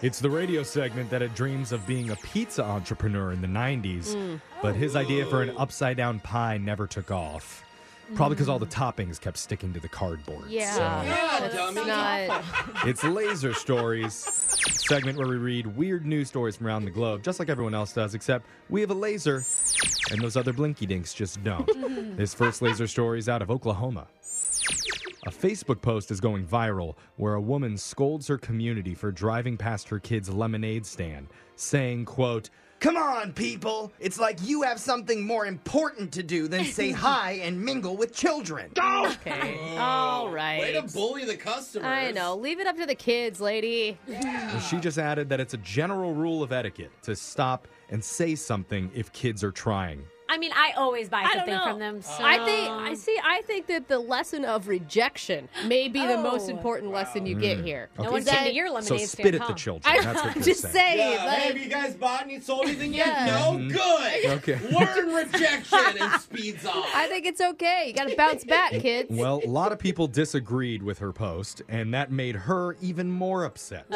It's the radio segment that had dreams of being a pizza entrepreneur in the 90s, but his idea for an upside-down pie never took off. Probably because all the toppings kept sticking to the cardboard. Yeah, dummy. Not... It's Laser Stories, segment where we read weird news stories from around the globe, just like everyone else does, except we have a laser, and those other blinky dinks just don't. This first laser story is out of Oklahoma. A Facebook post is going viral where a woman scolds her community for driving past her kid's lemonade stand, saying, quote, "Come on, people. It's like you have something more important to do than say hi and mingle with children." Okay. All right. Way to bully the customers. I know. Leave it up to the kids, lady. She just added that it's a general rule of etiquette to stop and say something if kids are trying. I mean, I always buy I don't something know. from them. So. I think that the lesson of rejection may be the most important lesson you get here. No Okay. one came to your So lemonade spit stand, at the huh? children. That's what I'm you're just saying. Yeah, like, hey, have you guys bought any, sold anything yet? Yeah. No? Good. Okay. Learn rejection and speeds off. I think it's okay. You got to bounce back, kids. Well, a lot of people disagreed with her post, and that made her even more upset.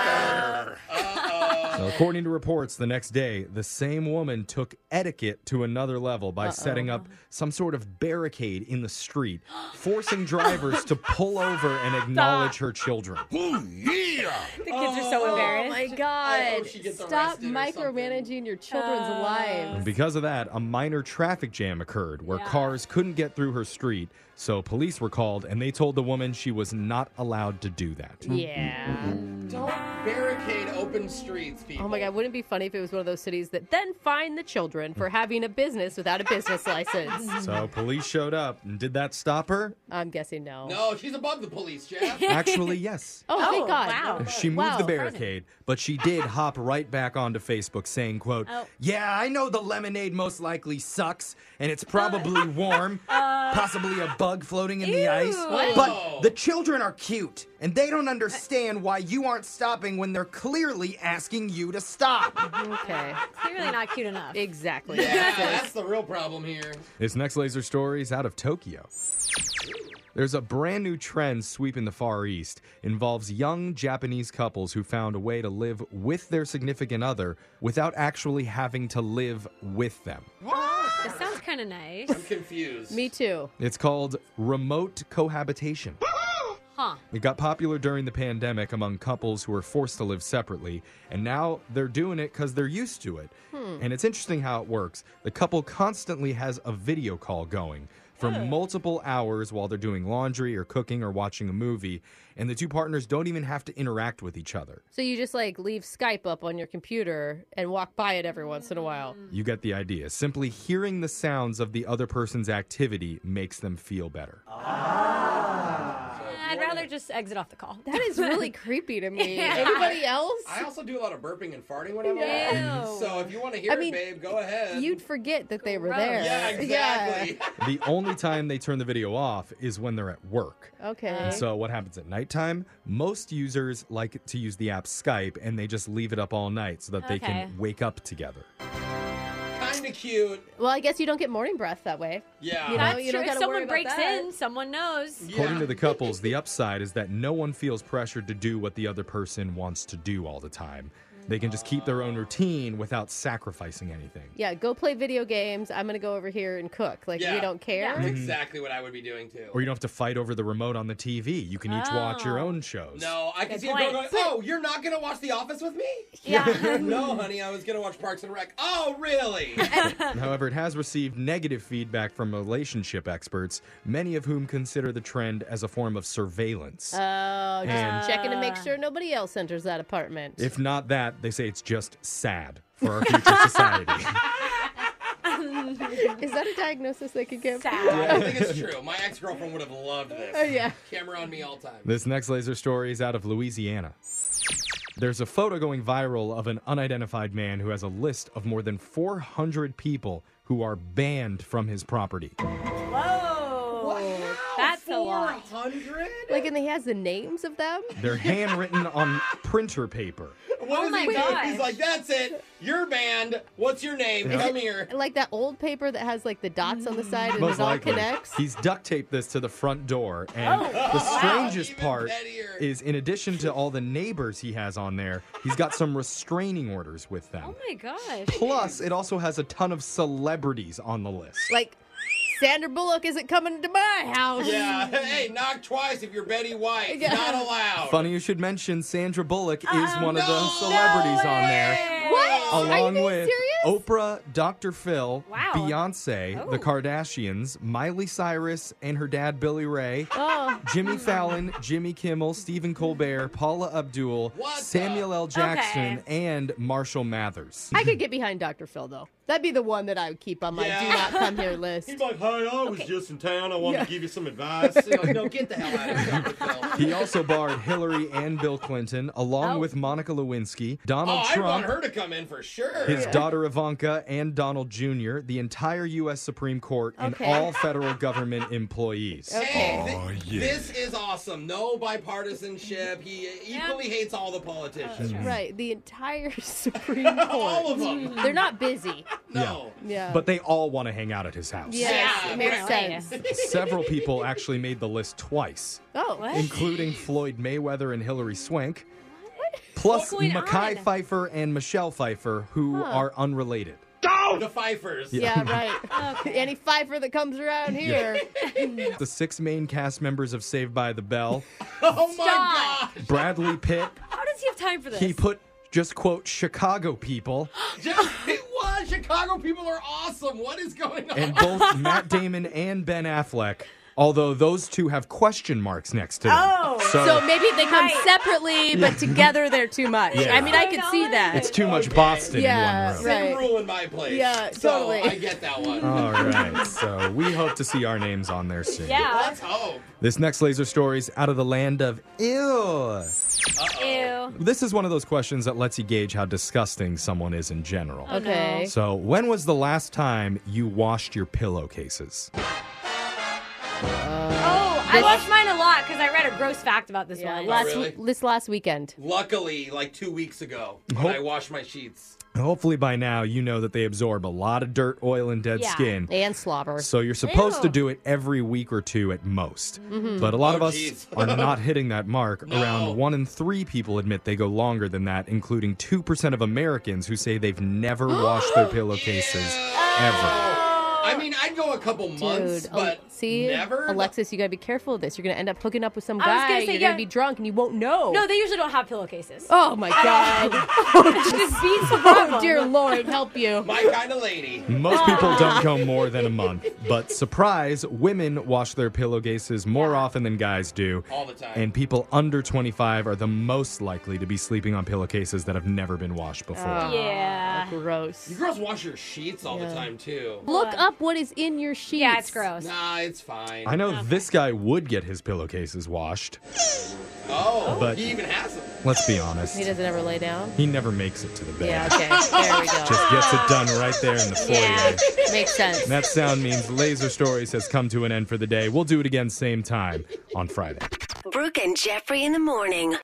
So according to reports, the next day, the same woman took etiquette to another level by setting up some sort of barricade in the street, forcing drivers to pull over and acknowledge her children. The kids are so Oh embarrassed. my I God. hope she gets Stop arrested or micromanaging your children's And lives. because of that, a minor traffic jam occurred where Yeah. cars couldn't get through her street, so police were called and they told the woman she was not allowed to do that. Yeah. Don't barricade open streets, people. Oh my God, wouldn't it be funny if it was one of those cities that then fined the children for having a business without a business license? So police showed up, and did that stop her? I'm guessing no. No, she's above the police, Jeff. Actually, yes. Oh, thank Oh, God. wow. She moved Wow. the barricade, but she did hop right back onto Facebook saying, quote, Oh. Yeah, I know the lemonade most likely sucks, and it's probably warm, possibly a bug floating in the ice. What? But the children are cute, and they don't understand why you aren't stopping when they're clearly asking you to stop. Okay. Clearly not cute enough. Exactly. Yeah, that's the real problem here. This next laser story is out of Tokyo. There's a brand new trend sweeping the Far East. It involves young Japanese couples who found a way to live with their significant other without actually having to live with them. This sounds kind of nice. I'm confused. Me too. It's called remote cohabitation. Huh. It got popular during the pandemic among couples who were forced to live separately, and now they're doing it because they're used to it. And it's interesting how it works. The couple constantly has a video call going for multiple hours while they're doing laundry or cooking or watching a movie, and the two partners don't even have to interact with each other. So you just like leave Skype up on your computer and walk by it every once in a while. You get the idea. Simply hearing the sounds of the other person's activity makes them feel better. I'd rather just exit off the call. That is really creepy to me. Yeah. Anybody else? I also do a lot of burping and farting when I'm Ew. out. So if you want to hear I mean, it, babe, go ahead. You'd forget that they were Gross. there. Yeah, exactly. The only time they turn the video off is when they're at work. Yeah. Okay. And so what happens at nighttime? Most users like to use the app Skype, and they just leave it up all night so that they Okay. can wake up together. Kind of cute. Well, I guess you don't get morning breath that way. Yeah. You know, That's you true. don't If gotta worry someone about breaks that. in, someone knows. According to the couples, the upside is that no one feels pressured to do what the other person wants to do all the time. They can just keep their own routine without sacrificing anything. Yeah, go play video games. I'm going to go over here and cook. Like, Yeah. we don't care. That's exactly what I would be doing too. Or you don't have to fight over the remote on the TV. You can each watch your Oh. own shows. No, I can Good see a girl going, point. oh, you're not going to watch The Office with me? Yeah. No, honey, I was going to watch Parks and Rec. Oh, really? However, it has received negative feedback from relationship experts, many of whom consider the trend as a form of surveillance. Oh, just And- checking to make sure nobody else enters that apartment. If not that, they say it's just sad for our future society. Is that a diagnosis they could give? Sad. I think it's true. My ex-girlfriend would have loved this. Oh, yeah. Camera on me all time. This next laser story is out of Louisiana. There's a photo going viral of an unidentified man who has a list of more than 400 people who are banned from his property. Whoa. That's a lot. 100? Like, and he has the names of them? They're handwritten on printer paper. What does my he do? gosh. He's like, that's it. You're banned. What's your name? Come here. Like that old paper that has like the dots on the side and Most it all likely. connects? He's duct taped this to the front door. And the strangest Even part pettier. is, in addition to all the neighbors he has on there, he's got some restraining orders with them. Oh my gosh. Plus, it also has a ton of celebrities on the list. Like, Sandra Bullock isn't coming to my house. Yeah. Hey, knock twice if you're Betty White. Yeah. Not allowed. Funny you should mention Sandra Bullock is one of the no celebrities on there. What? Are you Along being with serious? Oprah, Dr. Phil, Wow. Beyonce, Oh. the Kardashians, Miley Cyrus and her dad Billy Ray, Oh. Jimmy Fallon, Jimmy Kimmel, Stephen Colbert, Paula Abdul, What the- Samuel L. Jackson, Okay. and Marshall Mathers. I could get behind Dr. Phil, though. That'd be the one that I would keep on my Yeah. do not come here list. He's like, hey, I was just in town. I wanted Yeah. to give you some advice. You're like, no, get the hell out of here, Dr. Phil. He also barred Hillary and Bill Clinton, along Oh. with Monica Lewinsky, Oh, Donald I want Trump, her to come in for sure. his daughter Ivanka, and Donald Jr., the entire U.S. Supreme Court, and Okay. all federal government employees. Hey, this is awesome. No bipartisanship. He equally hates all the politicians. Right, the entire Supreme All Court. of them. They're not busy. No. Yeah. But they all want to hang out at his house. Yes, Yeah, it makes apparently. sense. Several people actually made the list twice, Oh, What? including Floyd Mayweather and Hillary Swank, plus What's going Mekhi on? Phifer and Michelle Pfeiffer, who are unrelated. The Pfeiffers. yeah, right. Any Pfeiffer that comes around here. The 6 main cast members of Saved by the Bell, Oh my Stop. god. Bradley Pitt, How does he have time for this? he put just quote Chicago people, What? Chicago people are awesome. What is going on? and both Matt Damon and Ben Affleck, although those two have question marks next to them. Oh. So maybe they come Right. separately, but together they're too much. Yeah. I mean, I could see that. It's too much Okay. Boston Yeah, in one room. right. Same rule in my place. Yeah, so totally. I get that one. All right, so we hope to see our names on there soon. Yeah. Let's hope. This next laser story's out of the land of ew. Ew. This is one of those questions that lets you gauge how disgusting someone is in general. Okay. So, when was the last time you washed your pillowcases? Oh, I watched mine a lot because I read a gross fact about this Yeah, one. really? this last weekend. Luckily, like 2 weeks ago, when I washed my sheets. Hopefully, by now, you know that they absorb a lot of dirt, oil, and dead Yeah. skin. And slobber. So, you're supposed to Ew. do it every week or two at most. But a lot of us geez. are not hitting that mark. No. Around 1 in 3 people admit they go longer than that, including 2% of Americans who say they've never washed their pillowcases ever. I mean, I'd go a couple months, Dude, but see, never. Alexis, you gotta be careful of this. You're gonna end up hooking up with some I was guy. gonna say, You're yeah. gonna be drunk and you won't know. No, they usually don't have pillowcases. Oh my God. Just beats the problem. Oh dear Lord, help you. My kind of lady. Most people don't go more than a month, but surprise, women wash their pillowcases more often than guys do. All the time. And people under 25 are the most likely to be sleeping on pillowcases that have never been washed before. Yeah. Gross. You girls wash your sheets all the Yeah. time, too. Look up what is in your sheets. Yeah, it's gross. Nah, it's fine. I know this guy would get his pillowcases washed. Oh, But- he even has them. Let's be honest. He doesn't ever lay down. He never makes it to the bed. Yeah, okay. There we go. Just gets it done right there in the foyer. Yeah. Makes sense. And that sound means Laser Stories has come to an end for the day. We'll do it again same time on Friday. Brooke and Jeffrey in the morning.